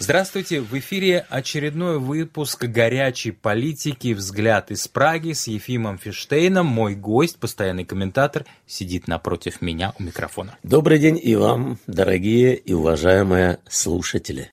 Здравствуйте, в эфире очередной выпуск «Горячей политики. Взгляд из Праги» с Ефимом Фиштейном. Мой гость, постоянный комментатор, сидит напротив меня у микрофона. Добрый день и вам, дорогие и уважаемые слушатели.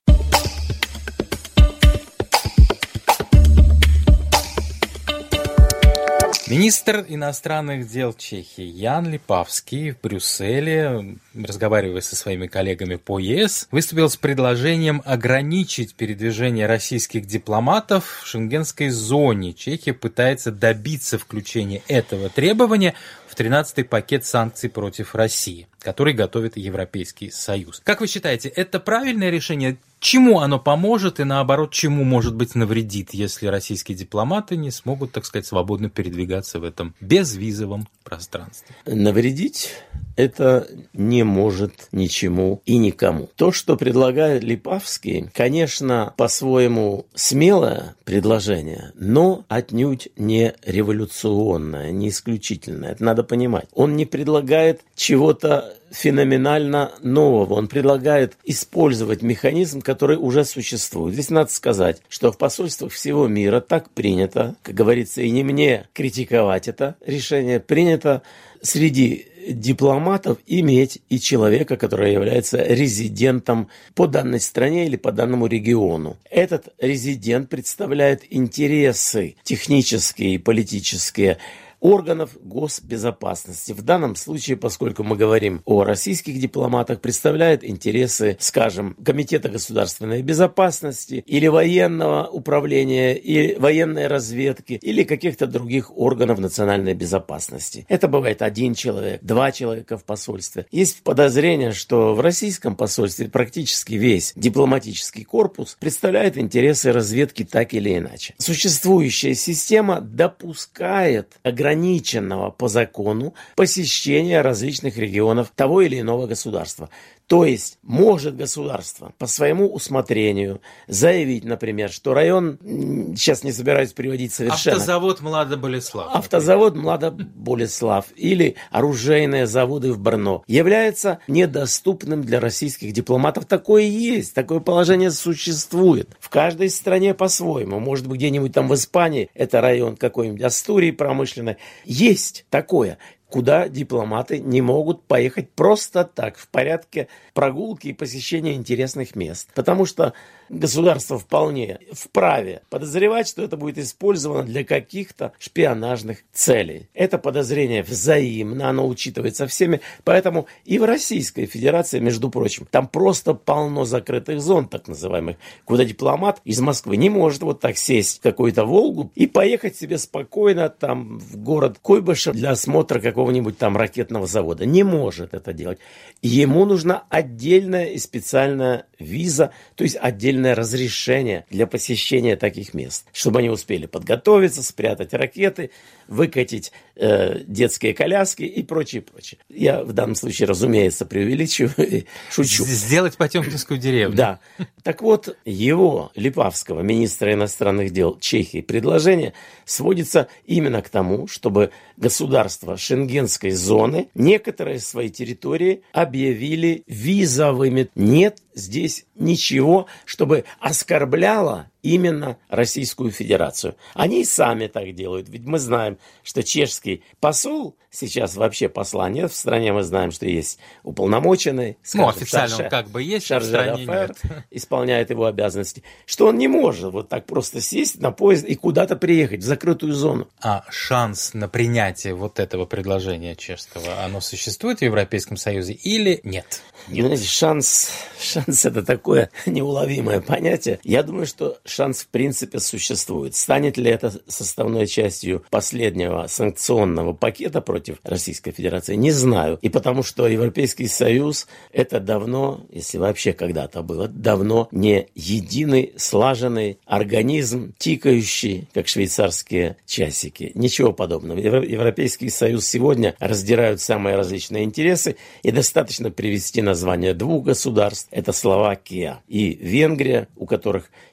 Министр иностранных дел Чехии Ян Липавский в Брюсселе, разговаривая со своими коллегами по ЕС, выступил с предложением ограничить передвижение российских дипломатов в шенгенской зоне. Чехия пытается добиться включения этого требования в 13-й пакет санкций против России, который готовит Европейский Союз. Как вы считаете, это правильное решение? Чему оно поможет и, наоборот, чему, может быть, навредит, если российские дипломаты не смогут, так сказать, свободно передвигаться в этом безвизовом пространстве? Навредить это не может ничему и никому. То, что предлагает Липавский, конечно, по-своему смелое предложение, но отнюдь не революционное, не исключительное. Это надо понимать. Он не предлагает чего-то феноменально нового. Он предлагает использовать механизм, который уже существует. Здесь надо сказать, что в посольствах всего мира так принято, как говорится, и не мне критиковать это решение, принято среди дипломатов иметь и человека, который является резидентом по данной стране или по данному региону. Этот резидент представляет интересы технические и политические органов госбезопасности. В данном случае, поскольку мы говорим о российских дипломатах, представляет интересы, скажем, Комитета государственной безопасности или военного управления, или военной разведки, или каких-то других органов национальной безопасности. Это бывает один человек, два человека в посольстве. Есть подозрение, что в российском посольстве практически весь дипломатический корпус представляет интересы разведки так или иначе. Существующая система допускает ограниченного по закону посещения различных регионов того или иного государства. То есть может государство по своему усмотрению заявить, например, что район, сейчас не собираюсь приводить совершенно... Автозавод Младо-Болеслав. Автозавод Младо-Болеслав или оружейные заводы в Брно является недоступным для российских дипломатов. Такое есть, такое положение существует. В каждой стране по-своему. Может быть, где-нибудь там в Испании, это район какой-нибудь Астурии промышленной. Есть такое, куда дипломаты не могут поехать просто так, в порядке прогулки и посещения интересных мест. Потому что государство вполне вправе подозревать, что это будет использовано для каких-то шпионажных целей. Это подозрение взаимно, оно учитывается всеми. Поэтому и в Российской Федерации, между прочим, там просто полно закрытых зон, так называемых, куда дипломат из Москвы не может вот так сесть в какую-то Волгу и поехать себе спокойно там в город Куйбышев для осмотра какого-нибудь там ракетного завода. Не может это делать. Ему нужна отдельная и специальная виза, то есть отдельное разрешение для посещения таких мест, чтобы они успели подготовиться, спрятать ракеты, выкатить детские коляски и прочее, прочее. Я в данном случае, разумеется, преувеличиваю и шучу. Сделать Потемкинскую деревню. Да. Так вот, его, Липавского, министра иностранных дел Чехии, предложение сводится именно к тому, чтобы государства шенгенской зоны некоторые свои территории объявили визовыми. Нет здесь ничего, чтобы оскорбляло именно Российскую Федерацию. Они и сами так делают. Ведь мы знаем, что чешский посол, сейчас вообще посла нет в стране, мы знаем, что есть уполномоченный. Скажем, официально он как бы есть, в стране нет. Исполняет его обязанности. Что он не может вот так просто сесть на поезд и куда-то приехать в закрытую зону. А шанс на принятие вот этого предложения чешского, оно существует в Европейском Союзе или нет? Знаете, шанс это такое неуловимое понятие. Я думаю, что шанс в принципе существует. Станет ли это составной частью последнего санкционного пакета против Российской Федерации, не знаю. И потому что Европейский Союз это давно, если вообще когда-то было, давно не единый слаженный организм, тикающий, как швейцарские часики. Ничего подобного. Европейский Союз сегодня раздирают самые различные интересы, и достаточно привести название двух государств. Это Словакия и Венгрия, у которых интересы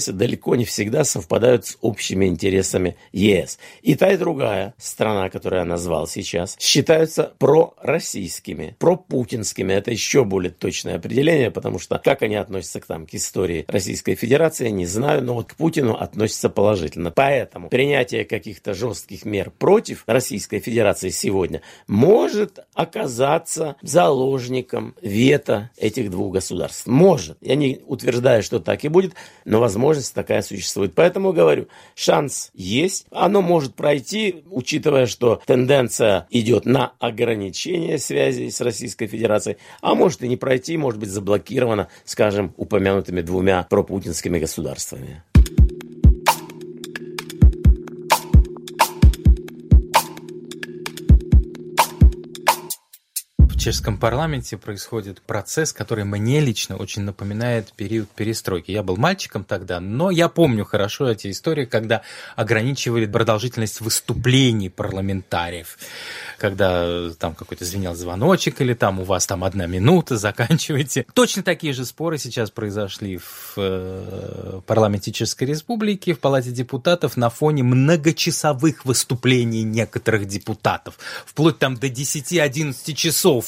интересы далеко не всегда совпадают с общими интересами ЕС. И та, и другая страна, которую я назвал сейчас, считаются пророссийскими, пропутинскими. Это еще более точное определение, потому что как они относятся к истории Российской Федерации, не знаю, но вот к Путину относятся положительно. Поэтому принятие каких-то жестких мер против Российской Федерации сегодня может оказаться заложником вето этих двух государств. Может. Я не утверждаю, что так и будет, но возможность такая существует. Поэтому говорю, шанс есть. Оно может пройти, учитывая, что тенденция идет на ограничение связи с Российской Федерацией, а может и не пройти, может быть заблокировано, скажем, упомянутыми двумя пропутинскими государствами. В чешском парламенте происходит процесс, который мне лично очень напоминает период перестройки. Я был мальчиком тогда, но я помню хорошо эти истории, когда ограничивали продолжительность выступлений парламентариев. Когда там какой-то звенел звоночек, или там у вас там 1 минута, заканчивайте. Точно такие же споры сейчас произошли в парламенте Чешской Республики, в Палате депутатов на фоне многочасовых выступлений некоторых депутатов. Вплоть там до 10-11 часов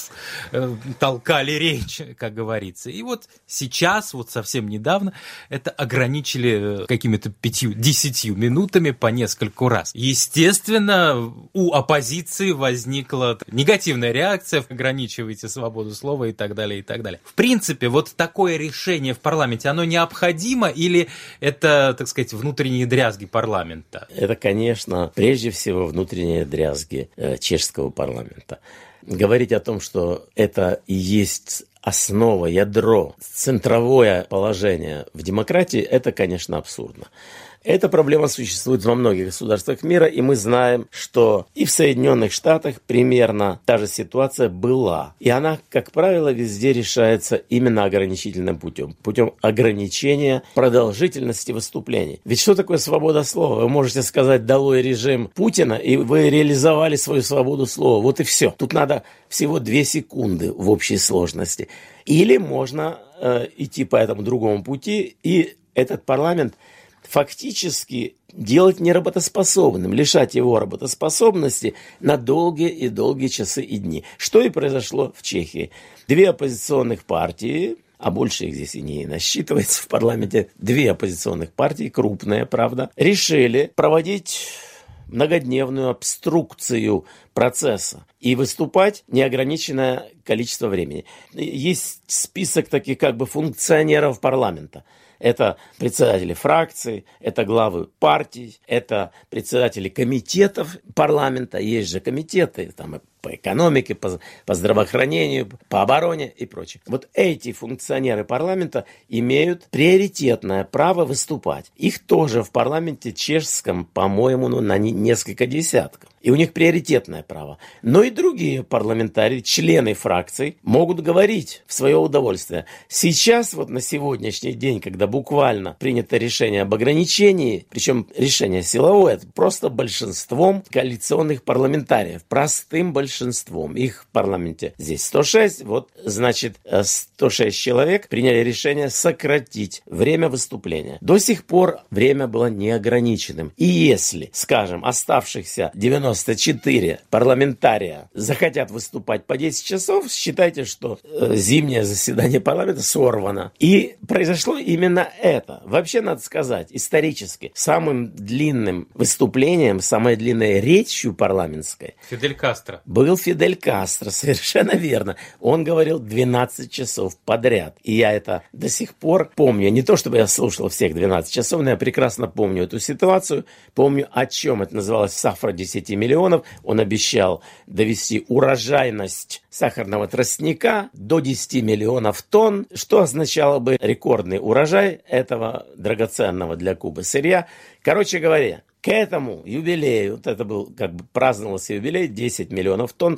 толкали речь, как говорится. И вот сейчас, вот совсем недавно, это ограничили какими-то 5-10 минутами по нескольку раз. Естественно, у оппозиции возникла негативная реакция, ограничивайте свободу слова и так далее, и так далее. В принципе, вот такое решение в парламенте, оно необходимо или это, так сказать, внутренние дрязги парламента? Это, конечно, прежде всего внутренние дрязги чешского парламента. Говорить о том, что это и есть основа, ядро, центровое положение в демократии, это, конечно, абсурдно. Эта проблема существует во многих государствах мира, и мы знаем, что и в Соединенных Штатах примерно та же ситуация была. И она, как правило, везде решается именно ограничительным путем. Путем ограничения продолжительности выступлений. Ведь что такое свобода слова? Вы можете сказать «долой режим Путина», и вы реализовали свою свободу слова. Вот и все. Тут надо всего 2 секунды в общей сложности. Или можно идти по этому другому пути, и этот парламент фактически делать неработоспособным, лишать его работоспособности на долгие и долгие часы и дни. Что и произошло в Чехии. 2 оппозиционных партии, а больше их здесь и не насчитывается в парламенте, 2 оппозиционных партии, крупные, правда, решили проводить многодневную обструкцию процесса и выступать неограниченное количество времени. Есть список таких как бы функционеров парламента. Это председатели фракций, это главы партий, это председатели комитетов парламента. Есть же комитеты там, по экономике, по здравоохранению, по обороне и прочее. Вот эти функционеры парламента имеют приоритетное право выступать. Их тоже в парламенте чешском, по-моему, на несколько десятков. И у них приоритетное право. Но и другие парламентарии, члены фракций, могут говорить в свое удовольствие. Сейчас, вот на сегодняшний день, когда буквально принято решение об ограничении, причем решение силовое, это просто большинством коалиционных парламентариев, простым большинством. Их в парламенте здесь 106, вот, значит, 106 человек приняли решение сократить время выступления. До сих пор время было неограниченным. И если, скажем, оставшихся 94 парламентария захотят выступать по 10 часов, считайте, что зимнее заседание парламента сорвано. И произошло именно это. Вообще, надо сказать, исторически, самым длинным выступлением, самой длинной речью парламентской Фидель Кастро. Был Фидель Кастро, совершенно верно. Он говорил 12 часов подряд. И я это до сих пор помню. Не то, чтобы я слушал всех 12 часов, но я прекрасно помню эту ситуацию. Помню, о чем это называлось «Цифра 10 миллионов». Он обещал довести урожайность сахарного тростника до 10 миллионов тонн, что означало бы рекордный урожай этого драгоценного для Кубы сырья. Короче говоря, к этому юбилею, вот это был, как бы праздновался юбилей, 10 миллионов тонн,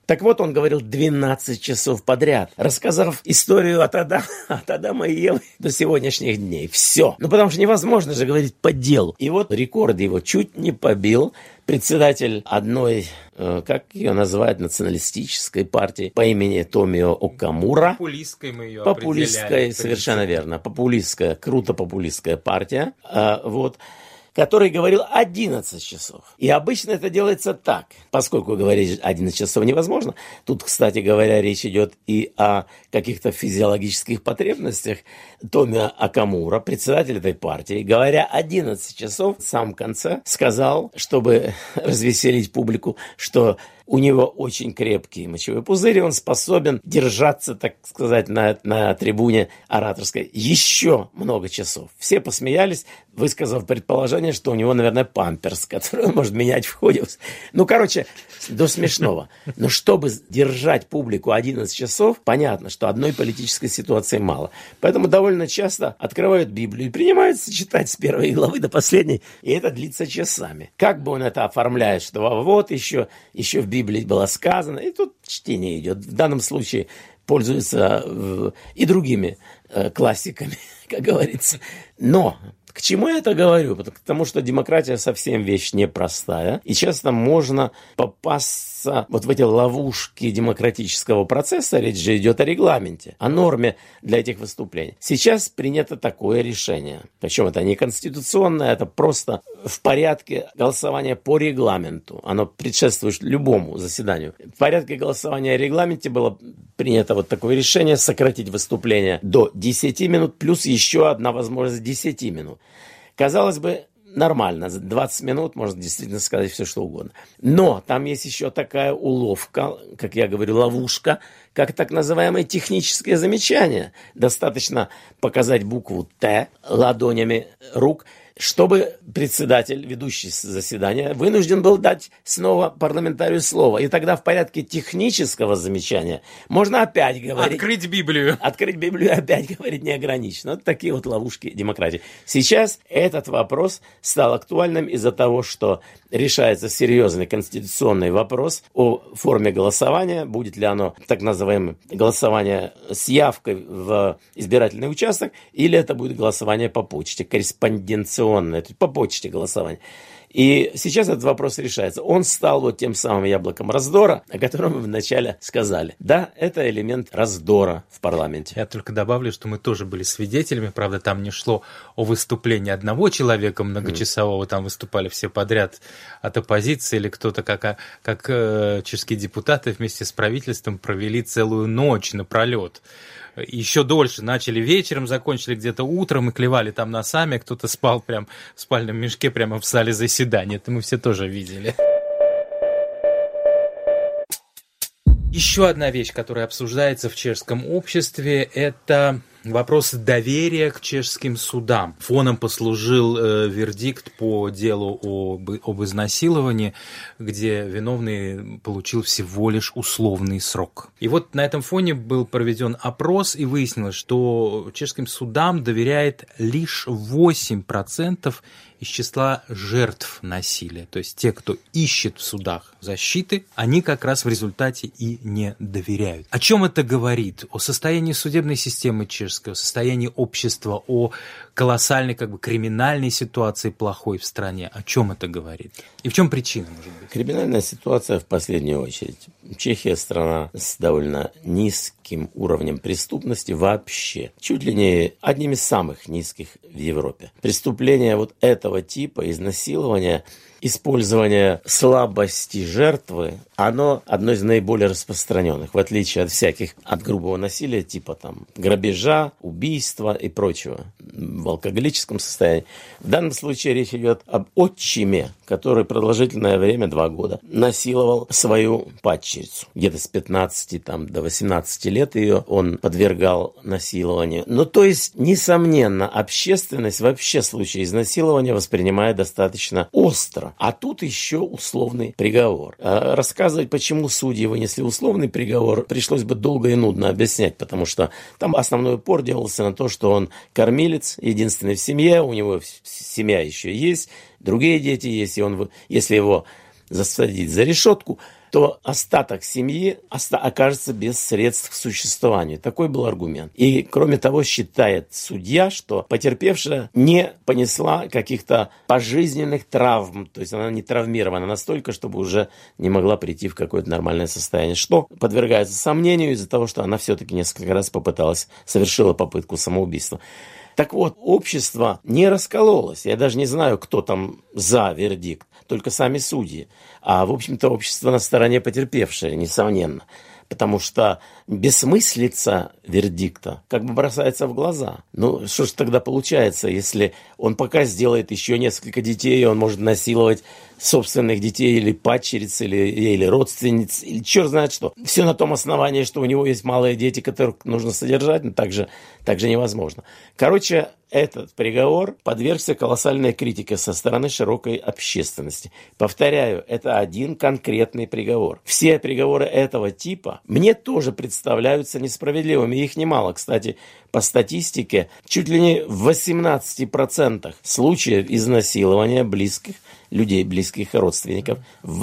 Так вот, он говорил 12 часов подряд, рассказав историю от Адама и Евы до сегодняшних дней. Все. Ну, потому что невозможно же говорить по делу. И вот рекорд его чуть не побил председатель одной, как ее называют, националистической партии по имени Томио Окамура. Популистской мы ее Популистская, совершенно верно. Популистская, круто популистская партия. Вот. Который говорил 11 часов. И обычно это делается так. Поскольку говорить 11 часов невозможно, тут, кстати говоря, речь идет и о каких-то физиологических потребностях. Томио Окамура, председатель этой партии, говоря 11 часов, в самом конце сказал, чтобы развеселить публику, что у него очень крепкий мочевой пузырь, и он способен держаться, так сказать, на трибуне ораторской еще много часов. Все посмеялись, высказав предположение, что у него, наверное, памперс, который он может менять в ходе. Ну, короче, до смешного. Но чтобы держать публику 11 часов, понятно, что одной политической ситуации мало. Поэтому довольно часто открывают Библию и принимаются читать с первой главы до последней, и это длится часами. Как бы он это оформляет, что вот еще в Библии было сказано, и тут чтение идет. В данном случае пользуются и другими классиками, как говорится. Но к чему я это говорю? Потому что демократия совсем вещь непростая, и часто можно попасться вот в эти ловушки демократического процесса. Речь же идет о регламенте, о норме для этих выступлений. Сейчас принято такое решение. Причем это не конституционное, это просто в порядке голосования по регламенту. Оно предшествует любому заседанию. В порядке голосования о регламенте было принято вот такое решение сократить выступление до 10 минут, плюс еще одна возможность 10 минут. Казалось бы, нормально, за 20 минут можно действительно сказать все, что угодно. Но там есть еще такая уловка, как я говорю, ловушка, как так называемые технические замечания. Достаточно показать букву «Т» ладонями рук, чтобы председатель, ведущий заседания, вынужден был дать снова парламентарию слово. И тогда в порядке технического замечания можно опять говорить... Открыть Библию. Открыть Библию и опять говорить неограниченно. Вот такие вот ловушки демократии. Сейчас этот вопрос стал актуальным из-за того, что решается серьезный конституционный вопрос о форме голосования. Будет ли оно так называемое голосование с явкой в избирательный участок, или это будет голосование по почте, корреспонденционное, то есть по почте голосование. И сейчас этот вопрос решается. Он стал вот тем самым яблоком раздора, о котором мы вначале сказали. Да, это элемент раздора в парламенте. Я только добавлю, что мы тоже были свидетелями, правда, там не шло о выступлении одного человека многочасового, там выступали все подряд от оппозиции, или кто-то, как чешские депутаты вместе с правительством провели целую ночь напролет. Еще дольше начали вечером, закончили где-то утром и клевали там носами, кто-то спал прям в спальном мешке прямо в зале заседания. Это мы все тоже видели. Еще одна вещь, которая обсуждается в чешском обществе, это вопрос доверия к чешским судам. Фоном послужил вердикт по делу об изнасиловании, где виновный получил всего лишь условный срок. И вот на этом фоне был проведен опрос, и выяснилось, что чешским судам доверяет лишь 8% из числа жертв насилия. То есть те, кто ищет в судах защиты, они как раз в результате и не доверяют. О чем это говорит? О состоянии судебной системы чешской, о состоянии общества, о колоссальной криминальной ситуации плохой в стране. О чем это говорит? И в чем причина, может быть? Криминальная ситуация в последнюю очередь. Чехия страна с довольно низким уровнем преступности вообще. Чуть ли не одним из самых низких в Европе. Преступления вот этого типа, изнасилования, использование слабости жертвы, оно одно из наиболее распространенных, в отличие от грубого насилия, типа там грабежа, убийства и прочего в алкоголическом состоянии. В данном случае речь идет об отчиме, который продолжительное время, 2 года, насиловал свою падчерицу. Где-то с 15 до 18 лет ее он подвергал насилованию. Ну, то есть, несомненно, общественность вообще случай изнасилования воспринимает достаточно остро. А тут еще условный приговор. Рассказывать, почему судьи вынесли условный приговор, пришлось бы долго и нудно объяснять, потому что там основной упор делался на то, что он кормилец, единственный в семье, у него семья еще есть, другие дети есть, и он, если его засадить за решетку, то остаток семьи окажется без средств к существованию. Такой был аргумент. И, кроме того, считает судья, что потерпевшая не понесла каких-то пожизненных травм, то есть она не травмирована настолько, чтобы уже не могла прийти в какое-то нормальное состояние, что подвергается сомнению из-за того, что она все-таки несколько раз совершила попытку самоубийства. Так вот, общество не раскололось. Я даже не знаю, кто там за вердикт, только сами судьи. А, в общем-то, общество на стороне потерпевшее, несомненно. Потому что бессмыслица вердикта как бы бросается в глаза. Ну, что же тогда получается, если он пока сделает еще несколько детей, он может насиловать собственных детей или падчериц, или родственниц, или черт знает что. Все на том основании, что у него есть малые дети, которых нужно содержать, но так же невозможно. Короче, этот приговор подвергся колоссальной критике со стороны широкой общественности. Повторяю, это один конкретный приговор. Все приговоры этого типа мне тоже представляются несправедливыми. Их немало, кстати, по статистике, чуть ли не в 18% случаев изнасилования людей, близких родственников, в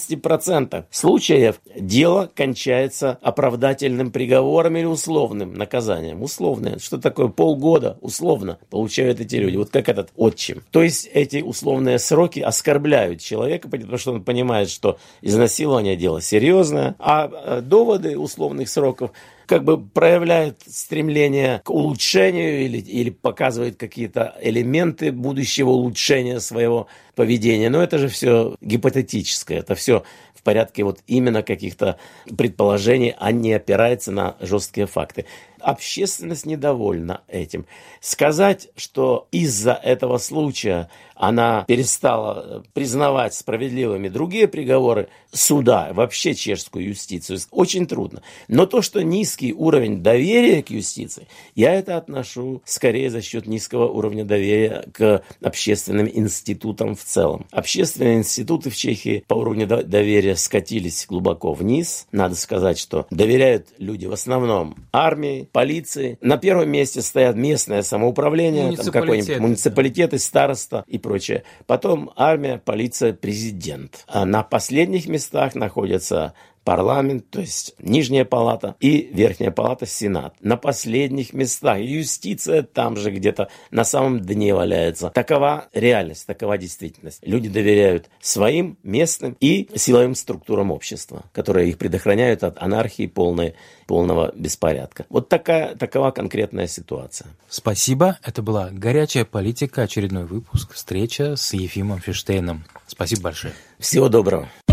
18% случаев дело кончается оправдательным приговором или условным наказанием. Условное. Что такое полгода условно получают эти люди? Вот как этот отчим. То есть эти условные сроки оскорбляют человека, потому что он понимает, что изнасилование дело серьезное, а доводы условных сроков как бы проявляет стремление к улучшению или показывает какие-то элементы будущего улучшения своего поведения. Но это же все гипотетическое, это все в порядке вот именно каких-то предположений, а не опирается на жесткие факты. Общественность недовольна этим. Сказать, что из-за этого случая она перестала признавать справедливыми другие приговоры суда, вообще чешскую юстицию, очень трудно. Но то, что низкий уровень доверия к юстиции, я это отношу скорее за счет низкого уровня доверия к общественным институтам в целом. Общественные институты в Чехии по уровню доверия скатились глубоко вниз. Надо сказать, что доверяют люди в основном армии, полиции. На первом месте стоят местное самоуправление, там какой-нибудь муниципалитет и староста и прочее. Потом армия, полиция, президент. А на последних местах находятся парламент, то есть нижняя палата, и верхняя палата, сенат. На последних местах. Юстиция там же где-то на самом дне валяется. Такова реальность, такова действительность. Люди доверяют своим местным и силовым структурам общества, которые их предохраняют от анархии полного беспорядка. Вот такова конкретная ситуация. Спасибо. Это была «Горячая политика», очередной выпуск, встреча с Ефимом Фиштейном. Спасибо большое. Всего доброго.